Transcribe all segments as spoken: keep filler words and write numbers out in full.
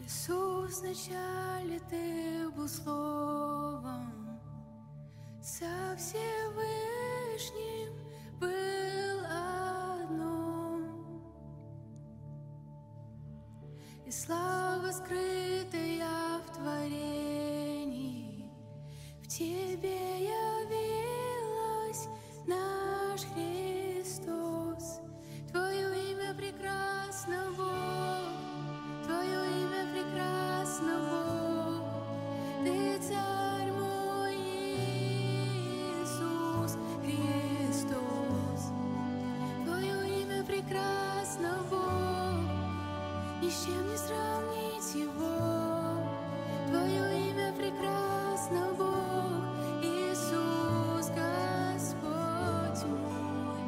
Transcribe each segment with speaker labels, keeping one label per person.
Speaker 1: Иисус, вначале Ты был Словом, со Всевышним был одно, и слава скрытая в творении, в Тебе явилась наш Христос. Твое имя прекрасно, Бог, Твое имя прекрасно, Бог, Ты царь мой Иисус Христос. Твое имя прекрасно, Бог, ни с чем не сравнить его. Твое имя прекрасно, Бог, Иисус Господь мой.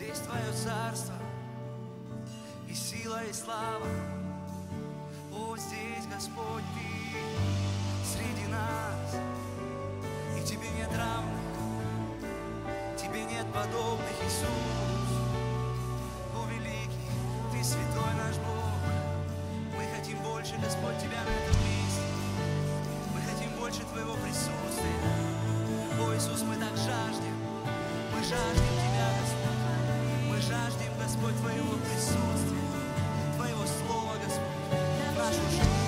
Speaker 2: Здесь Твое царство, и сила, и слава. О, здесь, Господь, Ты среди нас, и Тебе нет равных, Тебе нет подобных, Иисус. О, великий, Ты святой наш Бог. Мы хотим больше, Господь, Тебя на этом месте. Мы хотим больше Твоего присутствия. О, Иисус, мы так жаждем. Мы жаждем Тебя, Господь. Мы жаждем, Господь, Твоего присутствия, Твоего Слова, Господь, в нашу жизнь.